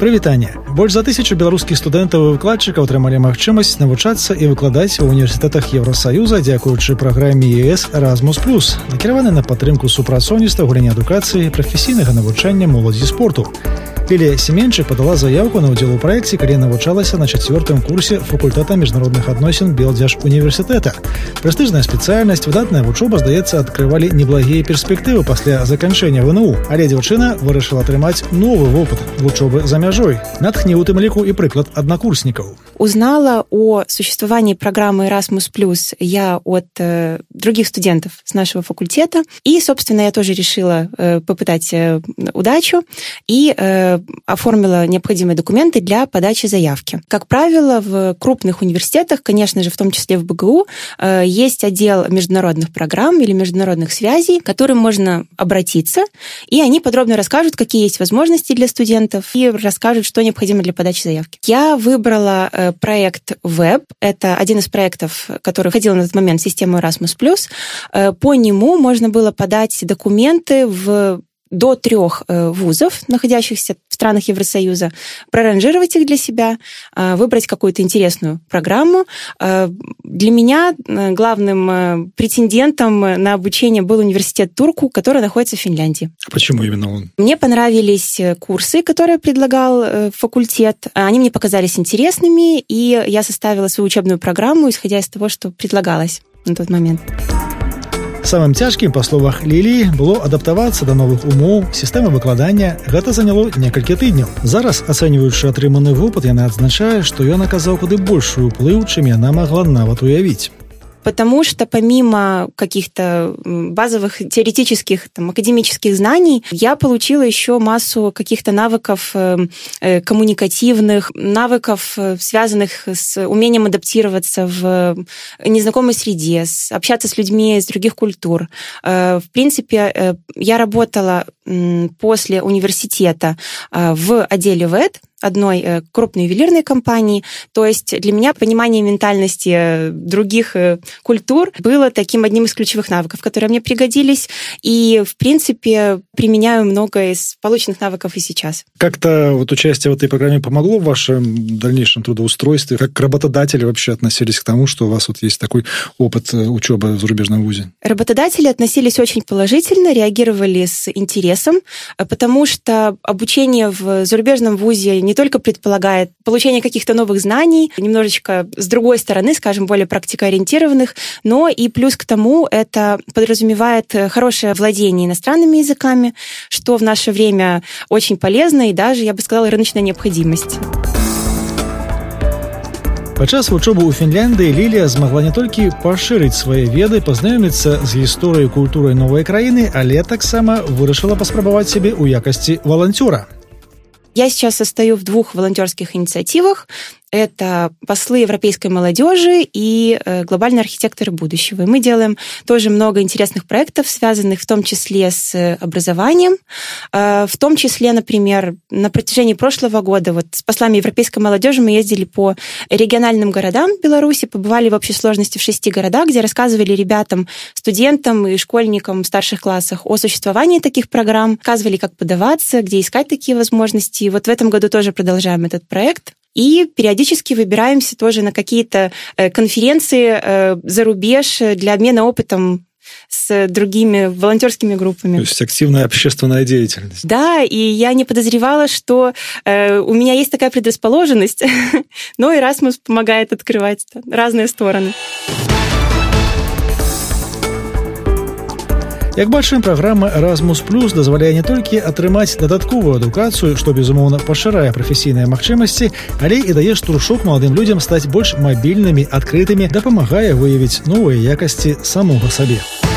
Прывітанне. Больш за 1000 беларускіх студэнтаў і выкладчыкаў атрымалі магчымасць навучацца і выкладаць у універсітэтах Еўрасаюза дзякуючы праграме ЕС Erasmus+, накіраванай на падтрымку супрацоўніцтва ў галіне адукацыі, прафесійнага навучання, моладзі і спорту. Лілія Семенчык падала заявку на ўдзел у праекце, калі навучалася на 4-м курсе факультэта міжнародных адносін Белдзяржуніверсітэта. Прэстыжная спецыяльнасць, выдатная вучоба, здаецца, адкрывалі неблагія перспектывы пасля заканчэння ВНУ. Але дзяўчына вырашыла атрымаць новы вопыт вучобы за мяжой. Натхніў у тым ліку і прыклад аднакурснікаў. Узнала о существовании программы Erasmus+, я от других студентов с нашего факультета. И, собственно, я тоже решила попытать удачу и оформила необходимые документы для подачи заявки. Как правило, в крупных университетах, конечно же, в том числе в БГУ, есть отдел международных программ или международных связей, к которым можно обратиться, и они подробно расскажут, какие есть возможности для студентов, и расскажут, что необходимо для подачи заявки. Я выбрала проект ВЭБ. Это один из проектов, который входил на тот момент в систему Erasmus+. По нему можно было подать документы до 3 вузов, находящихся в странах Евросоюза, проранжировать их для себя, выбрать какую-то интересную программу. Для меня главным претендентом на обучение был университет Турку, который находится в Финляндии. А почему именно он? Мне понравились курсы, которые предлагал факультет. Они мне показались интересными, и я составила свою учебную программу, исходя из того, что предлагалось на тот момент. Самым цяжкім, па словах Ліліі, было адаптавацца да новых умоў, сістэмы выкладання. Гэта заняло некалькі тыдняў. Зараз, ацэньваючы атрыманы вопыт, яна адзначае, што ён аказаў куды большую ўплыў, чым яна магла нават уявіць. Потому что помимо каких-то базовых теоретических, академических знаний, я получила еще массу каких-то навыков коммуникативных, навыков, связанных с умением адаптироваться в незнакомой среде, общаться с людьми из других культур. В принципе, я работала после университета в отделе ВЭД, одной крупной ювелирной компании. То есть для меня понимание ментальности других культур было таким одним из ключевых навыков, которые мне пригодились. И, в принципе, применяю много из полученных навыков и сейчас. Как-то участие в этой программе помогло в вашем дальнейшем трудоустройстве? Как работодатели вообще относились к тому, что у вас есть такой опыт учебы в зарубежном вузе? Работодатели относились очень положительно, реагировали с интересом, потому что обучение в зарубежном вузе не только предполагает получение каких-то новых знаний, немножечко с другой стороны, скажем, более практикоориентированных, но и плюс к тому это подразумевает хорошее владение иностранными языками, что в наше время очень полезно и даже, я бы сказала, рыночная необходимость. Падчас вучобы ў Фінляндыі Лілія змагла не толькі пашырыць свае веды, пазнаёміцца з гісторыяй і культурай новай краіны, але таксама вырашыла паспрабаваць сябе ў якасці валанцёра. Я сейчас состою в 2 волонтерских инициативах. Это послы европейской молодежи и глобальные архитекторы будущего. И мы делаем тоже много интересных проектов, связанных в том числе с образованием. В том числе, например, на протяжении прошлого года с послами европейской молодежи мы ездили по региональным городам Беларуси, побывали в общей сложности в 6 городах, где рассказывали ребятам, студентам и школьникам в старших классах о существовании таких программ, рассказывали, как подаваться, где искать такие возможности. И в этом году тоже продолжаем этот проект. И периодически выбираемся тоже на какие-то конференции за рубеж для обмена опытом с другими волонтерскими группами. То есть активная общественная деятельность. Да, и я не подозревала, что у меня есть такая предрасположенность, но Erasmus помогает открывать разные стороны. Як бачым, праграма Erasmus+ дазваляе не толькі атрымаць дадатковую адукацыю, што, безумоўна, пашырае прафесійныя магчымасці, але і дае штуршок маладым людзям стаць больш мабільнымі, адкрытымі, дапамагае выявіць новыя якасці самога сабе.